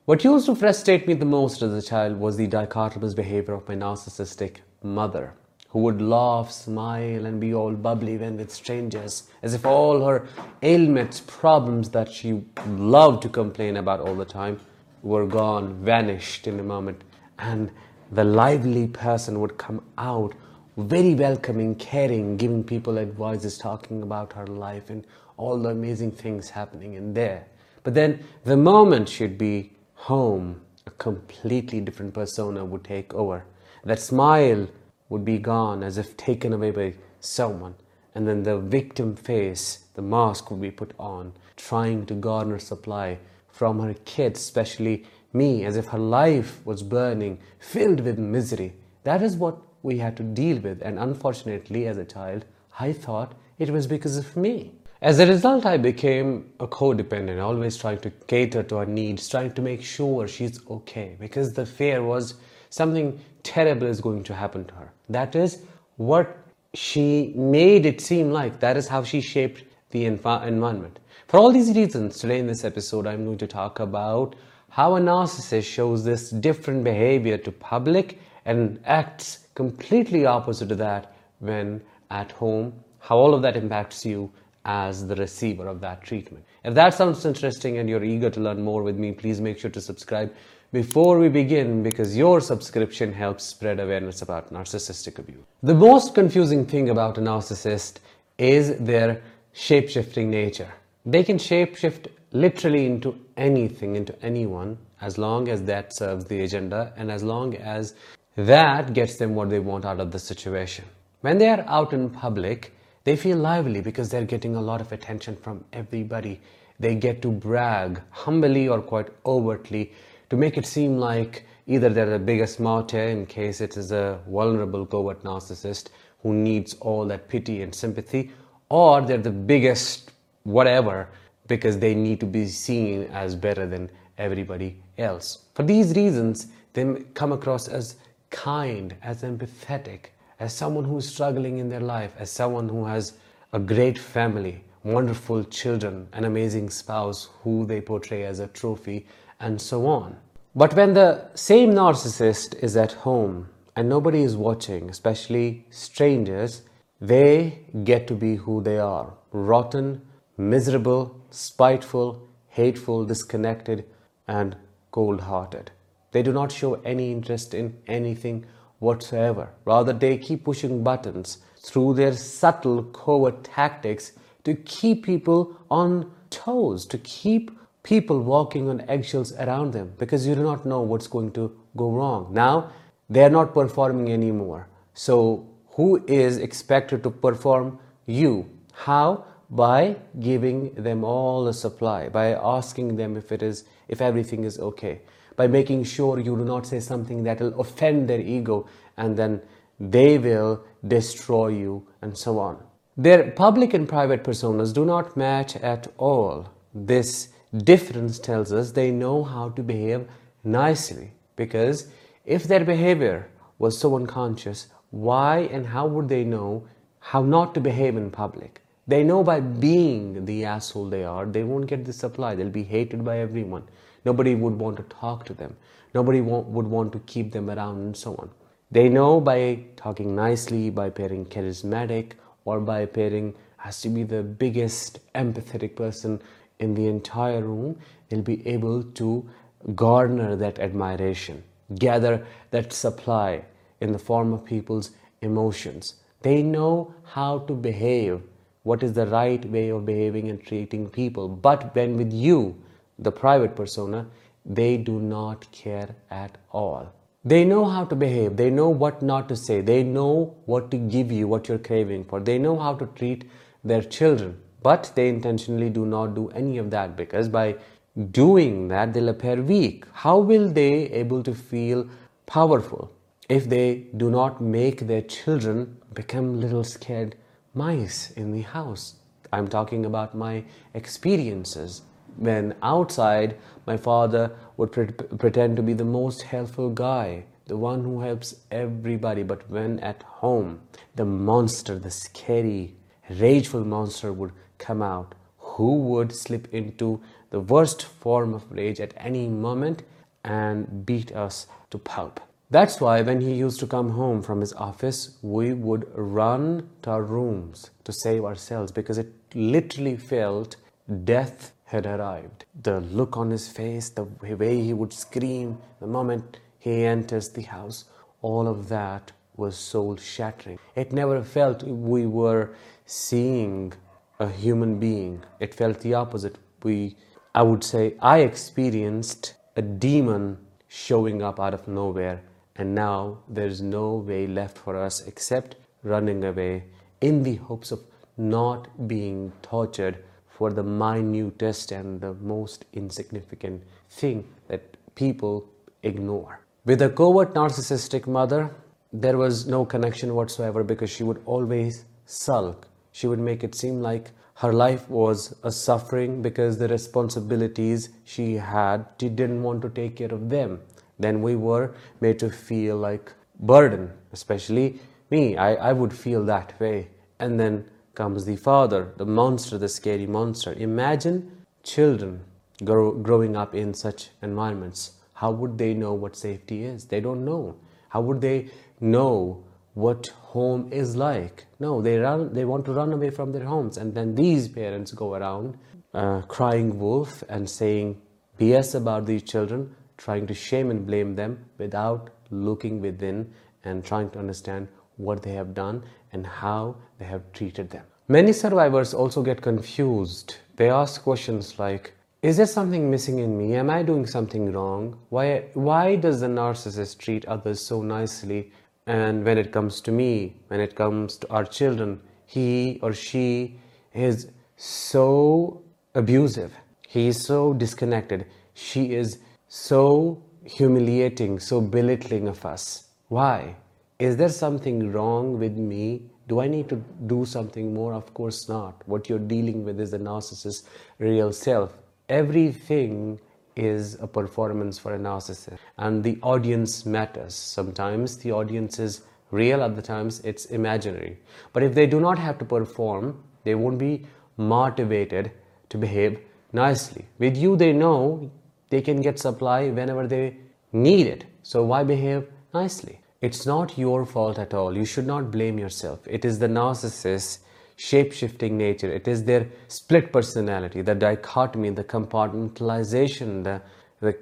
What used to frustrate me the most as a child was the dichotomous behavior of my narcissistic mother, who would laugh, smile, and be all bubbly when with strangers, as if all her ailments, problems that she loved to complain about all the time, were gone, vanished in a moment, and the lively person would come out, very welcoming, caring, giving people advices, talking about her life and all the amazing things happening in there. But then the moment she'd be home, a completely different persona would take over. That smile would be gone, as if taken away by someone. And then the victim face, the mask, would be put on, trying to garner supply from her kids, especially me, as if her life was burning, filled with misery. That is what we had to deal with. And unfortunately, as a child, I thought it was because of me. As a result, I became a codependent, always trying to cater to her needs, trying to make sure she's okay, because the fear was something terrible is going to happen to her. That is what she made it seem like. That is how she shaped the environment. For all these reasons, today in this episode, I'm going to talk about how a narcissist shows this different behavior to public and acts completely opposite to that when at home, how all of that impacts you as the receiver of that treatment. If that sounds interesting and you're eager to learn more with me, please make sure to subscribe before we begin, because your subscription helps spread awareness about narcissistic abuse. The most confusing thing about a narcissist is their shape-shifting nature. They can shape-shift literally into anything, into anyone, as long as that serves the agenda and as long as that gets them what they want out of the situation. When they are out in public, they feel lively because they're getting a lot of attention from everybody. They get to brag humbly or quite overtly to make it seem like either they're the biggest martyr in case it is a vulnerable covert narcissist who needs all that pity and sympathy, or they're the biggest whatever because they need to be seen as better than everybody else. For these reasons, they come across as kind, as empathetic, as someone who is struggling in their life, as someone who has a great family, wonderful children, an amazing spouse who they portray as a trophy, and so on. But when the same narcissist is at home and nobody is watching, especially strangers, they get to be who they are: rotten, miserable, spiteful, hateful, disconnected, and cold-hearted. They do not show any interest in anything whatsoever. Rather, they keep pushing buttons through their subtle, covert tactics to keep people on toes, to keep people walking on eggshells around them, because you do not know what's going to go wrong. Now, they are not performing anymore. So, who is expected to perform? You. How? By giving them all the supply, by asking them if everything is okay, by making sure you do not say something that will offend their ego, and then they will destroy you, and so on. Their public and private personas do not match at all. This difference tells us they know how to behave nicely, because if their behavior was so unconscious, why and how would they know how not to behave in public? They know by being the asshole they are, they won't get the supply. They'll be hated by everyone. Nobody would want to talk to them. Nobody would want to keep them around, and so on. They know by talking nicely, by appearing charismatic, or by appearing as to be the biggest empathetic person in the entire room, they'll be able to garner that admiration, gather that supply in the form of people's emotions. They know how to behave, what is the right way of behaving and treating people. But when with you, the private persona, they do not care at all. They know how to behave. They know what not to say. They know what to give you, what you're craving for. They know how to treat their children. But they intentionally do not do any of that, because by doing that, they'll appear weak. How will they able to feel powerful if they do not make their children become little scared mice in the house? I'm talking about my experiences. When outside, my father would pretend to be the most helpful guy, the one who helps everybody. But when at home, the monster, the scary, rageful monster would come out, who would slip into the worst form of rage at any moment and beat us to pulp. That's why when he used to come home from his office, we would run to our rooms to save ourselves, because it literally felt death had arrived. The look on his face, the way he would scream the moment he enters the house, all of that was soul shattering. It never felt we were seeing a human being. It felt the opposite. I would say I experienced a demon showing up out of nowhere, and now there's no way left for us except running away in the hopes of not being tortured for the minutest and the most insignificant thing that people ignore. With a covert narcissistic mother, there was no connection whatsoever, because she would always sulk. She would make it seem like her life was a suffering because the responsibilities she had, she didn't want to take care of them. Then we were made to feel like burden, especially me. I would feel that way. And then comes the father, the monster, the scary monster. Imagine children growing up in such environments. How would they know what safety is? They don't know. How would they know what home is like? No, they want to run away from their homes. And then these parents go around crying wolf and saying BS about these children, trying to shame and blame them without looking within and trying to understand what they have done and how they have treated them. Many survivors also get confused. They ask questions like, is there something missing in me? Am I doing something wrong? Why does the narcissist treat others so nicely? And when it comes to me, when it comes to our children, he or she is so abusive. He is so disconnected. She is so humiliating, so belittling of us. Why? Is there something wrong with me? Do I need to do something more? Of course not. What you're dealing with is the narcissist's real self. Everything is a performance for a narcissist, and the audience matters. Sometimes the audience is real, other times it's imaginary. But if they do not have to perform, they won't be motivated to behave nicely. With you, they know they can get supply whenever they need it. So why behave nicely? It's not your fault at all. You should not blame yourself. It is the narcissist's shape-shifting nature. It is their split personality, the dichotomy, the compartmentalization, the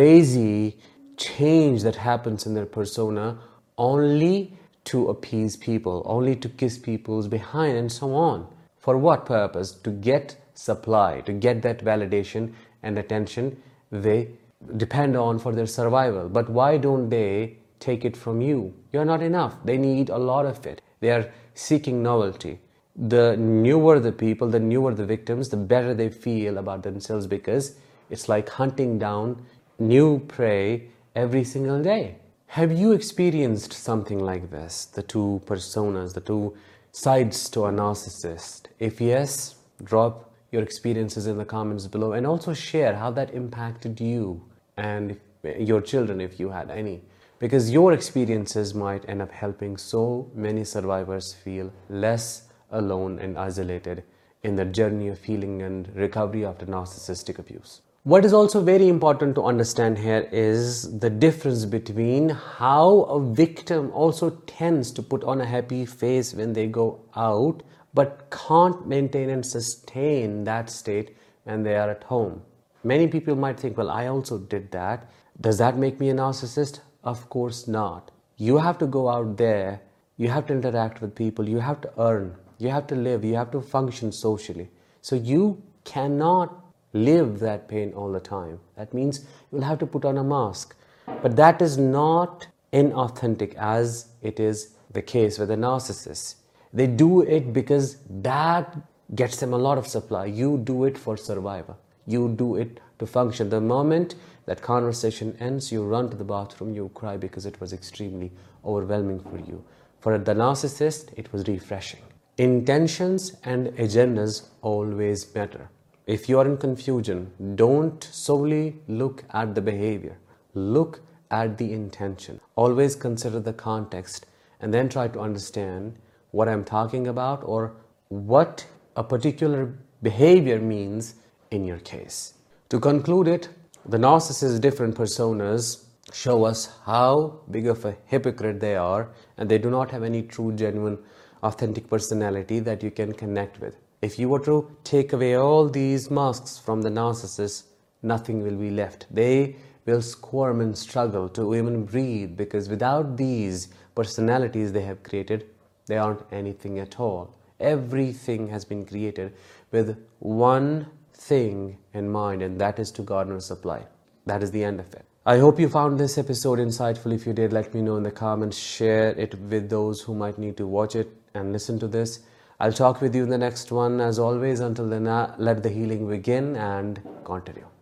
crazy change that happens in their persona, only to appease people, only to kiss people's behind and so on. For what purpose? To get supply, to get that validation and attention they depend on for their survival. But why don't they take it from you? You're not enough. They need a lot of it. They are seeking novelty. The newer the people, the newer the victims, the better they feel about themselves, because it's like hunting down new prey every single day. Have you experienced something like this? The two personas, the two sides to a narcissist? If yes, drop your experiences in the comments below, and also share how that impacted you and your children if you had any. Because your experiences might end up helping so many survivors feel less alone and isolated in their journey of healing and recovery after narcissistic abuse. What is also very important to understand here is the difference between how a victim also tends to put on a happy face when they go out, but can't maintain and sustain that state when they are at home. Many people might think, well, I also did that. Does that make me a narcissist? Of course not. You have to go out there, you have to interact with people, you have to earn, you have to live, you have to function socially. So you cannot live that pain all the time. That means you'll have to put on a mask. But that is not inauthentic as it is the case with a narcissist. They do it because that gets them a lot of supply. You do it for survival. You do it to function. The moment that conversation ends, you run to the bathroom, you cry because it was extremely overwhelming for you. For the narcissist, it was refreshing. Intentions and agendas always matter. If you are in confusion, don't solely look at the behavior. Look at the intention. Always consider the context and then try to understand what I'm talking about or what a particular behavior means in your case. To conclude it, the narcissist's different personas show us how big of a hypocrite they are, and they do not have any true, genuine, authentic personality that you can connect with. If you were to take away all these masks from the narcissist, nothing will be left. They will squirm and struggle to even breathe, because without these personalities they have created, they aren't anything at all. Everything has been created with one thing in mind, and that is to garner supply. That is the end of it. I hope you found this episode insightful. If you did, let me know in the comments. Share it with those who might need to watch it and listen to this. I'll talk with you in the next one. As always, until then, let the healing begin and continue.